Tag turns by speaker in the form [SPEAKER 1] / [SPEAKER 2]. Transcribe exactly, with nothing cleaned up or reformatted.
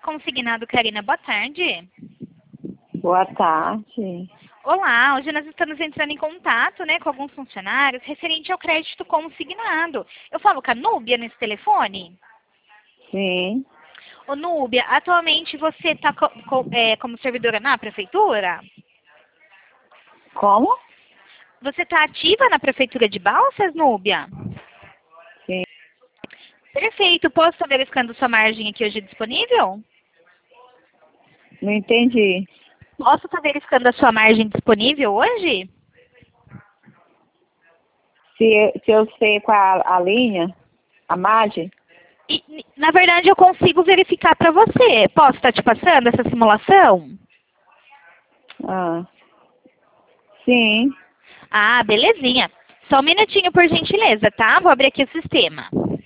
[SPEAKER 1] Consignado, Karina. Boa tarde.
[SPEAKER 2] Boa tarde.
[SPEAKER 1] Olá, hoje nós estamos entrando em contato, né, com alguns funcionários referente ao crédito consignado. Eu falo com a Núbia nesse telefone?
[SPEAKER 2] Sim.
[SPEAKER 1] Ô, Núbia, atualmente você está co co é, como servidora na prefeitura?
[SPEAKER 2] Como?
[SPEAKER 1] Você está ativa na prefeitura de Balsas, Núbia?
[SPEAKER 2] Sim.
[SPEAKER 1] Perfeito. Posso estar verificando sua margem aqui hoje disponível?
[SPEAKER 2] Não entendi.
[SPEAKER 1] Posso estar verificando a sua margem disponível hoje?
[SPEAKER 2] Se, se eu sei qual a, a linha, a margem,
[SPEAKER 1] E, na verdade, eu consigo verificar para você. Posso estar te passando essa simulação?
[SPEAKER 2] ah, sim.
[SPEAKER 1] Ah, belezinha. Só um minutinho, por gentileza, tá? Vou abrir aqui o sistema.